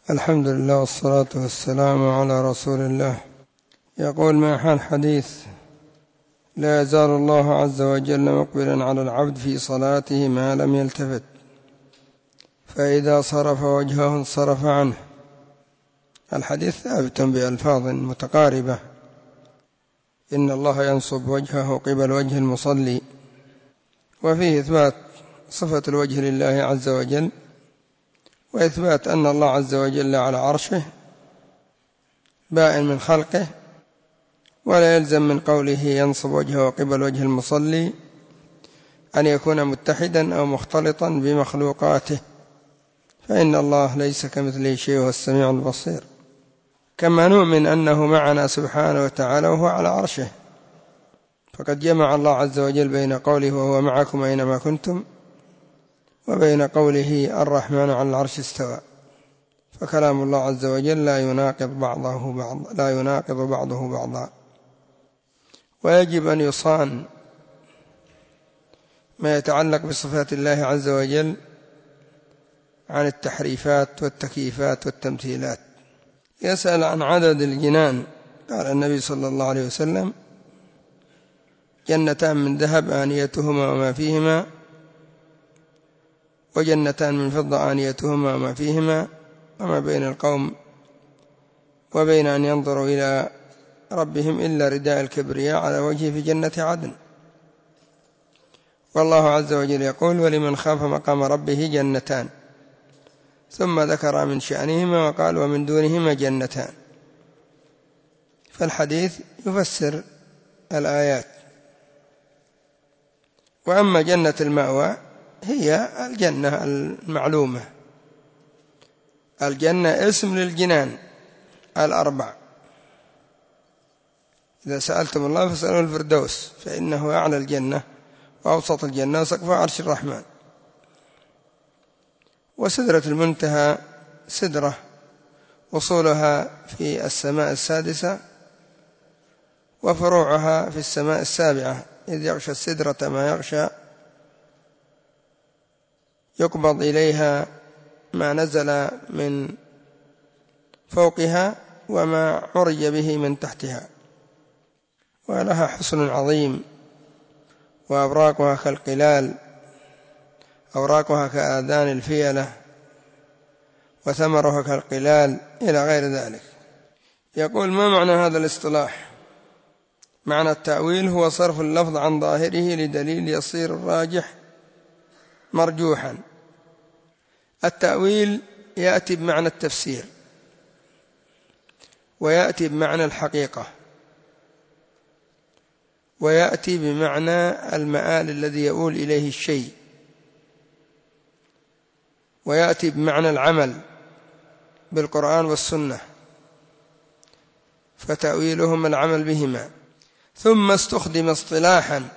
الحمد لله والصلاة والسلام على رسول الله. يقول: ما حال حديث لا يزال الله عز وجل مقبلا على العبد في صلاته ما لم يلتفت، فإذا صرف وجهه انصرف عنه. الحديث ثابت بألفاظ متقاربة: إن الله ينصب وجهه قبل وجه المصلي، وفيه إثبات صفة الوجه لله عز وجل، وإثبات أن الله عز وجل على عرشه بائن من خلقه، ولا يلزم من قوله ينصب وجهه قبل وجه المصلي أن يكون متحدا أو مختلطا بمخلوقاته، فإن الله ليس كمثله شيء وهو السميع البصير. كما نؤمن أنه معنا سبحانه وتعالى وهو على عرشه، فقد جمع الله عز وجل بين قوله وهو معكم أينما كنتم وبين قوله الرحمن على العرش استوى، فكلام الله عز وجل لا يناقض بعضه بعضا. ويجب أن يصان ما يتعلق بصفات الله عز وجل عن التحريفات والتكييفات والتمثيلات. يسأل عن عدد الجنان، قال النبي صلى الله عليه وسلم: جنتان من ذهب آنيتهما وما فيهما، وجنتان من فضة آنيتهما وما فيهما، وما بين القوم وبين أن ينظروا إلى ربهم إلا رداء الكبرياء على وجهه في جنة عدن. والله عز وجل يقول: ولمن خاف مقام ربه جنتان، ثم ذكر من شأنهما وقال: ومن دونهما جنتان. فالحديث يفسر الآيات. وأما جنة المأوى هي الجنة المعلومة، الجنة اسم للجنان الأربع. إذا سألتم الله فاسألوا الفردوس، فإنه أعلى الجنة وأوسط الجنة وسقف عرش الرحمن. وسدرة المنتهى سدرة وصولها في السماء السادسة، وفروعها في السماء السابعة، إذ يغشى السدرة ما يغشى، يقبض إليها ما نزل من فوقها وما عرج به من تحتها. ولها حسن عظيم، وأوراقها كالقلال، أوراقها كآذان الفيلة، وثمرها كالقلال، إلى غير ذلك. يقول: ما معنى هذا الاصطلاح؟ معنى التأويل هو صرف اللفظ عن ظاهره لدليل يصير الراجح مرجوحا. التأويل يأتي بمعنى التفسير، ويأتي بمعنى الحقيقة، ويأتي بمعنى المآل الذي يؤول إليه الشيء، ويأتي بمعنى العمل بالقرآن والسنة، فتأويلهم العمل بهما. ثم استخدم اصطلاحا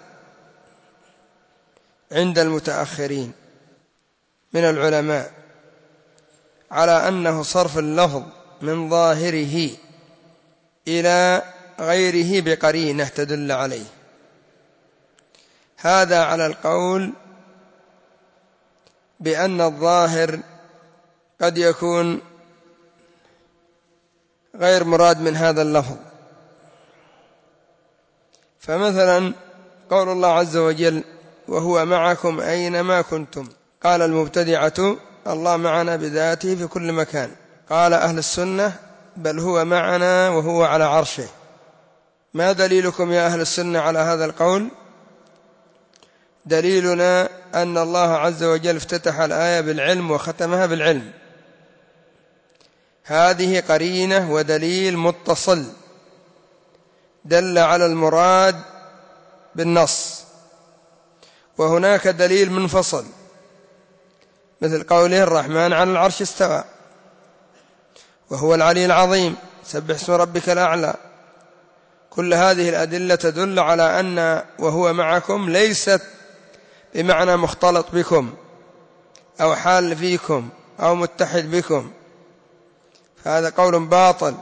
عند المتأخرين من العلماء على أنه صرف اللفظ من ظاهره إلى غيره بقرينة تدل عليه. هذا على القول بأن الظاهر قد يكون غير مراد من هذا اللفظ. فمثلا قول الله عز وجل: وهو معكم أينما كنتم، قال المبتدعة: الله معنا بذاته في كل مكان. قال أهل السنة: بل هو معنا وهو على عرشه. ما دليلكم يا أهل السنة على هذا القول؟ دليلنا أن الله عز وجل افتتح الآية بالعلم وختمها بالعلم. هذه قرينة ودليل متصل دل على المراد بالنص. وهناك دليل منفصل مثل قوله: الرحمن على العرش استوى، وهو العلي العظيم، سبح اسم ربك الأعلى. كل هذه الأدلة تدل على أن وهو معكم ليست بمعنى مختلط بكم أو حال فيكم أو متحد بكم، فهذا قول باطل.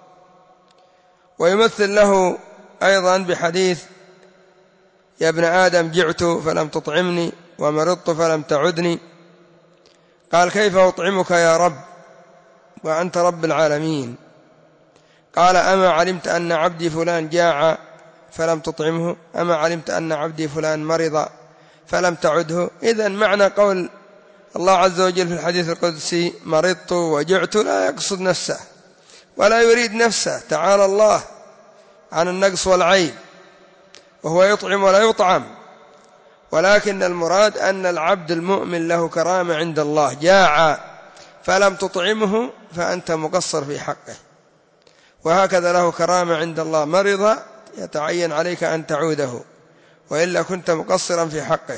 ويمثل له أيضا بحديث: يا ابن آدم جعت فلم تطعمني ومرضت فلم تعدني. قال: كيف أطعمك يا رب وأنت رب العالمين. قال أما علمت أن عبدي فلان جاع فلم تطعمه؟ أما علمت أن عبدي فلان مرض فلم تعده؟ إذن معنى قول الله عز وجل في الحديث القدسي مرضت وجعت لا يقصد نفسه ولا يريد نفسه، تعالى الله عن النقص والعيب، وهو يطعم ولا يطعم، ولكن المراد أن العبد المؤمن له كرامة عند الله. جاع فلم تطعمه فأنت مقصر في حقه، وهكذا له كرامة عند الله. مرض يتعين عليك أن تعوده وإلا كنت مقصرا في حقه.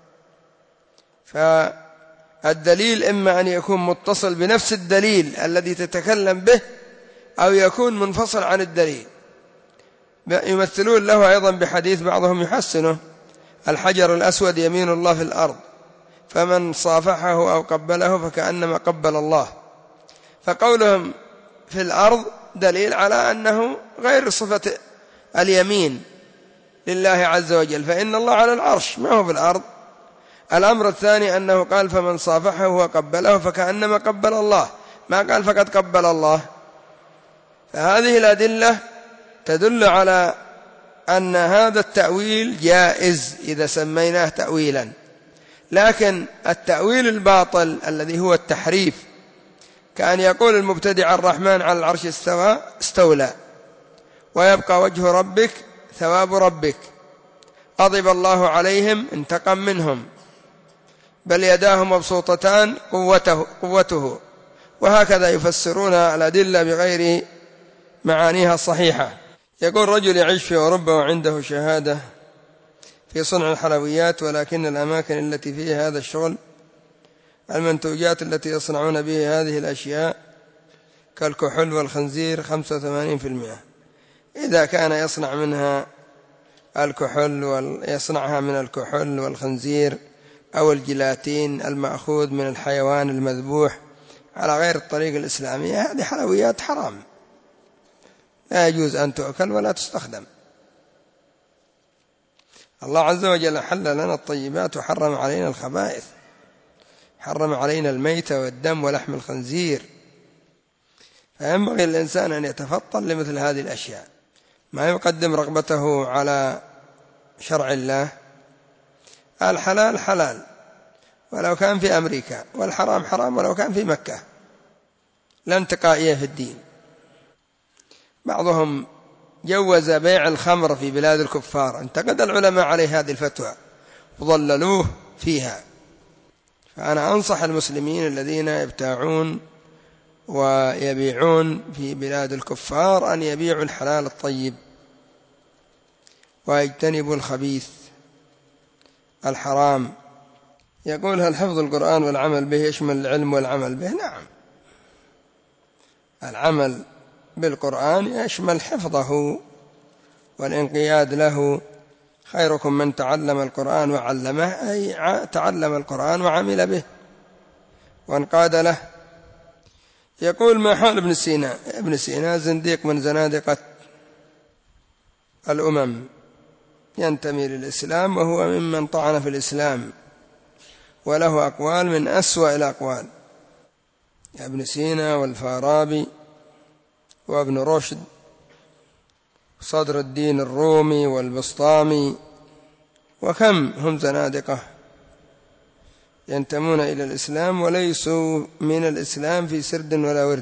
فالدليل إما أن يكون متصل بنفس الدليل الذي تتكلم به أو يكون منفصل عن الدليل. يمثلون له أيضا بحديث بعضهم يحسنه: الحجر الأسود يمين الله في الأرض، فمن صافحه أو قبله فكأنما قبل الله. فقولهم في الأرض دليل على أنه غير صفة اليمين لله عز وجل، فإن الله على العرش ما هو في الأرض. الأمر الثاني أنه قال فمن صافحه وقبله فكأنما قبل الله، ما قال فقد قبل الله. فهذه الأدلة تدل على أن هذا التأويل جائز إذا سميناه تأويلا، لكن التأويل الباطل الذي هو التحريف، كأن يقول المبتدع الرحمن على العرش استوى استولى، ويبقى وجه ربك ثواب ربك، غضب الله عليهم انتقم منهم، بل يداه مبسوطتان قوته، وهكذا يفسرون الأدلة بغير معانيها الصحيحة. يقول رجل يعيش في أوروبا وعنده شهادة في صنع الحلويات، ولكن الأماكن التي فيها هذا الشغل المنتوجات التي يصنعون به هذه الأشياء كالكحول والخنزير 85%. إذا كان يصنع منها الكحول ويصنعها من الكحول والخنزير أو الجيلاتين المأخوذ من الحيوان المذبوح على غير الطريقة الإسلامية، هذه حلويات حرام لا يجوز أن تؤكل ولا تستخدم. الله عز وجل حل لنا الطيبات وحرم علينا الخبائث، حرم علينا الميت والدم ولحم الخنزير. فينبغي للإنسان أن يتفطن لمثل هذه الأشياء، ما يقدم رغبته على شرع الله. الحلال حلال ولو كان في أمريكا، والحرام حرام ولو كان في مكة، لا انتقائية في الدين. بعضهم جوز بيع الخمر في بلاد الكفار، انتقد العلماء عليه هذه الفتوى وضللوه فيها. فأنا أنصح المسلمين الذين يبتاعون ويبيعون في بلاد الكفار أن يبيعوا الحلال الطيب ويجتنبوا الخبيث الحرام. يقول هل حفظ القرآن والعمل به يشمل العلم والعمل به؟ نعم، العمل بالقرآن يشمل حفظه والانقياد له. خيركم من تعلم القرآن وعلمه، أي تعلم القرآن وعمل به وانقاد له. يقول ما حال ابن سينا؟ ابن سينا زنديق من زنادقة الأمم، ينتمي للإسلام وهو ممن طعن في الإسلام، وله أقوال من أسوأ الأقوال. ابن سينا والفارابي وابن رشد صدر الدين الرومي والبسطامي، وكم هم زنادقة ينتمون إلى الإسلام وليسوا من الإسلام في سرد ولا ورد.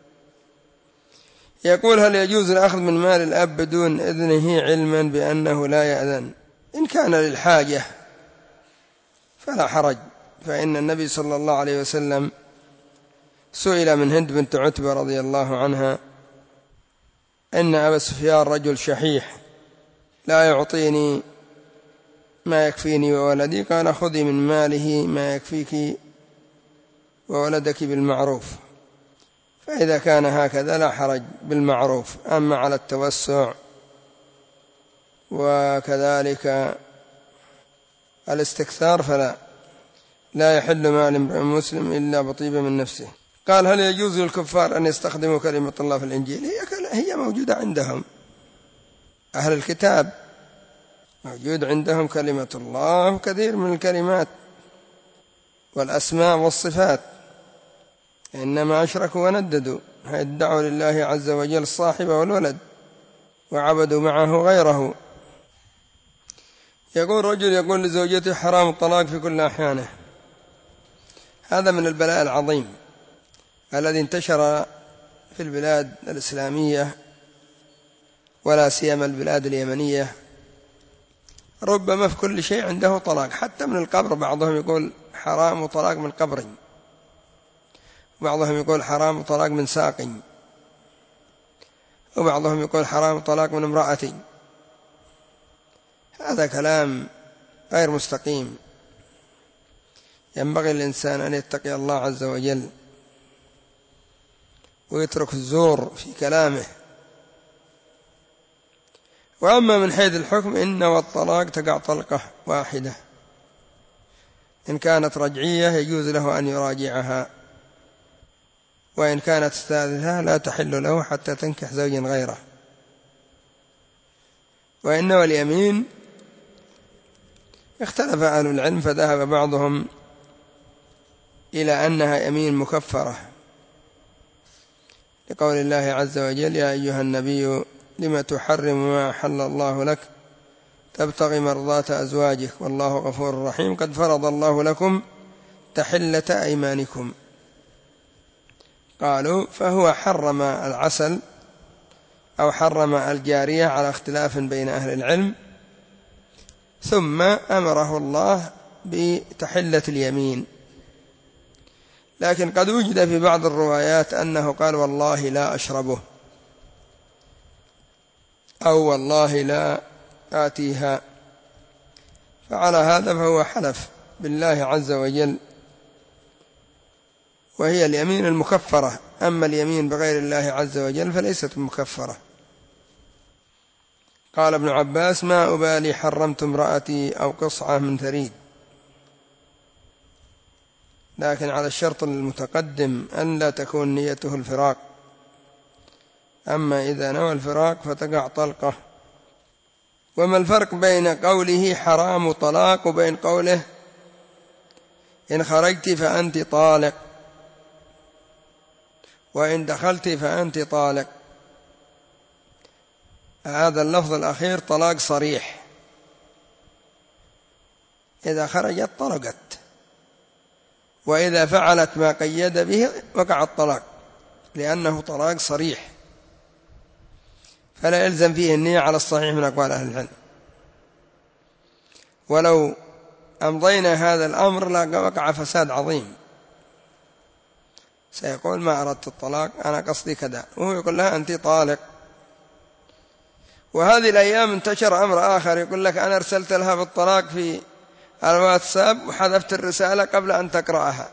يقول هل يجوز الأخذ من مال الأب بدون إذنه علما بأنه لا يأذن؟ إن كان للحاجة فلا حرج، فإن النبي صلى الله عليه وسلم سئل من هند بنت عتبة رضي الله عنها: إن أبا سفيان رجل شحيح لا يعطيني ما يكفيني وولدي، قال خذي من ماله ما يكفيك وولدك بالمعروف. فإذا كان هكذا لا حرج بالمعروف. أما على التوسع وكذلك الاستكثار لا يحل مال امرئ مسلم إلا بطيبة من نفسه. قال هل يجوز للكفار أن يستخدموا كلمة الله في الإنجيل؟ هي موجودة عندهم، أهل الكتاب موجود عندهم كلمة الله وكثير من الكلمات والأسماء والصفات. إنما أشركوا ونددوا، ادعوا لله عز وجل الصاحب والولد وعبدوا معه غيره. يقول رجل يقول لزوجته حرام الطلاق في كل أحيانه. هذا من البلاء العظيم الذي انتشر في البلاد الإسلامية ولا سيما البلاد اليمنية. ربما في كل شيء عنده طلاق، حتى من القبر بعضهم يقول حرام طلاق من قبر، وبعضهم يقول حرام طلاق من ساق، وبعضهم يقول حرام طلاق من امرأة. هذا كلام غير مستقيم. ينبغي الإنسان أن يتقي الله عز وجل ويترك الزور في كلامه. وأما من حيث الحكم إن والطلاق تقع طلقة واحدة، إن كانت رجعية يجوز له أن يراجعها، وإن كانت ثالثة لا تحل له حتى تنكح زوجا غيره. وإن واليمين اختلف أهل العلم، فذهب بعضهم إلى أنها يمين مكفرة لقول الله عز وجل يا أيها النبي لم تحرم ما أحل الله لك تبتغي مرضات أزواجك والله غفور رحيم قد فرض الله لكم تحلة أيمانكم. قالوا فهو حرم العسل أو حرم الجارية على اختلاف بين أهل العلم، ثم أمره الله بتحلة اليمين. لكن قد وجد في بعض الروايات أنه قال والله لا أشربه، أو والله لا آتيها، فعلى هذا فهو حلف بالله عز وجل، وهي اليمين المكفرة. أما اليمين بغير الله عز وجل فليست مكفرة. قال ابن عباس ما أبالي حرمت امرأتي أو قصعة من ثريد، لكن على الشرط المتقدم أن لا تكون نيته الفراق. أما إذا نوى الفراق فتقع طلقة. وما الفرق بين قوله حرام طلاق وبين قوله إن خرجت فأنت طالق وإن دخلت فأنت طالق؟ هذا اللفظ الأخير طلاق صريح، إذا خرجت طلقت، وإذا فعلت ما قيد به وقع الطلاق، لأنه طلاق صريح فلا يلزم فيه النية على الصحيح من أقوال أهل العلم. ولو أمضينا هذا الأمر لوقع فساد عظيم، سيقول ما أردت الطلاق أنا قصدي كذا، وهو يقول لها أنت طالق. وهذه الأيام انتشر أمر آخر، يقول لك أنا أرسلت لها بالطلاق في الواتساب وحذفت الرسالة قبل أن تقرأها.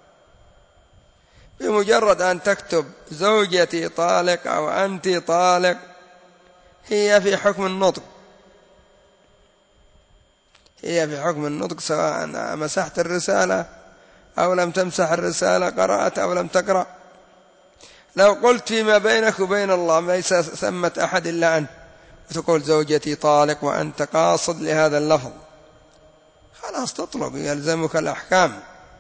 بمجرد أن تكتب زوجتي طالق أو أنت طالق هي في حكم النطق، هي في حكم النطق، سواء مسحت الرسالة أو لم تمسح الرسالة، قرأت أو لم تقرأ. لو قلت فيما بينك وبين الله ليس ثمة أحد إلا أنت وتقول زوجتي طالق وأنت قاصد لهذا اللفظ، خلاص تطلق، يلزمك الأحكام.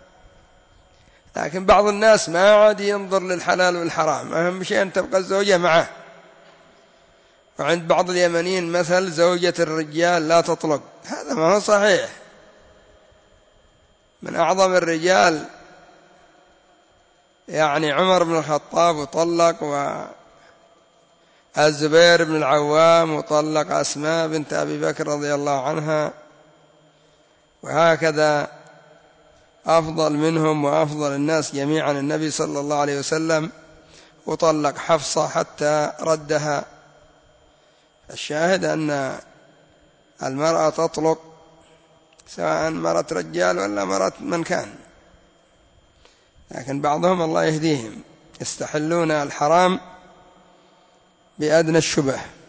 لكن بعض الناس ما عاد ينظر للحلال والحرام، أهم شيء أن تبقى الزوجة معه. وعند بعض اليمنيين مثل زوجة الرجال لا تطلق، هذا ما هو صحيح. من أعظم الرجال يعني عمر بن الخطاب وطلق، والزبير بن العوام وطلق أسماء بنت أبي بكر رضي الله عنها، وهكذا أفضل منهم وأفضل الناس جميعا النبي صلى الله عليه وسلم وطلق حفصة حتى ردها. الشاهد أن المرأة تطلق سواء مرت رجال ولا مرت من كان، لكن بعضهم الله يهديهم يستحلون الحرام بأدنى الشبه.